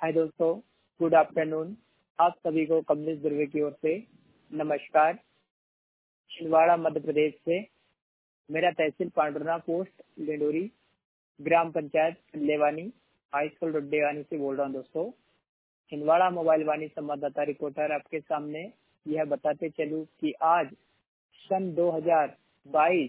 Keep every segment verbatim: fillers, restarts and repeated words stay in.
हाय दोस्तों, good afternoon. आप सभी को कमलेश दुर्वे की ओर से नमस्कार। छिंदवाड़ा मध्य प्रदेश से मेरा तहसील पांडुरना, पोस्ट लिंडोरी, ग्राम पंचायत लेवानी, हाई स्कूल डुड्डेवानी से बोल रहा हूँ। दोस्तों, छिंदवाड़ा मोबाइल वाणी संवाददाता रिपोर्टर आपके सामने यह बताते चलूं कि आज सन दो हज़ार बाईस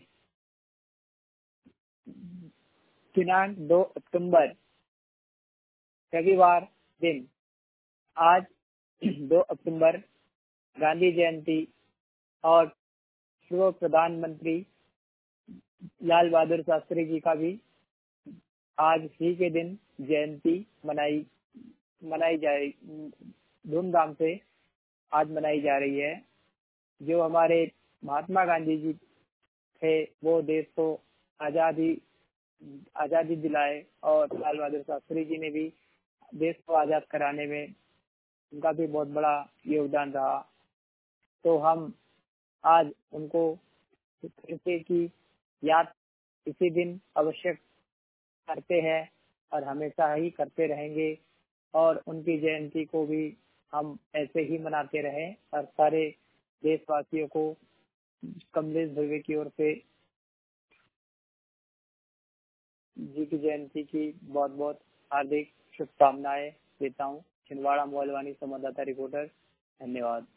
दिनांक दो अक्टूबर रविवार दिन, आज दो अक्टूबर गांधी जयंती और पूर्व प्रधानमंत्री लाल बहादुर शास्त्री जी का भी आज ही के दिन जयंती मनाई मनाई जा रही धूमधाम से आज मनाई जा रही है। जो हमारे महात्मा गांधी जी थे वो देश को आजादी आजादी दिलाए और लाल बहादुर शास्त्री जी ने भी देश को आजाद कराने में उनका भी बहुत बड़ा योगदान रहा। तो हम आज उनको फिर की याद इसी दिन अवश्य करते हैं और हमेशा ही करते रहेंगे, और उनकी जयंती को भी हम ऐसे ही मनाते रहें। और सारे देशवासियों को कमलेश दुर्वे की ओर से जी की जयंती की बहुत बहुत हार्दिक शुभकामनाएं देता हूँ। छिंदवाड़ा मोबाइल वाणी संवाददाता रिपोर्टर, धन्यवाद।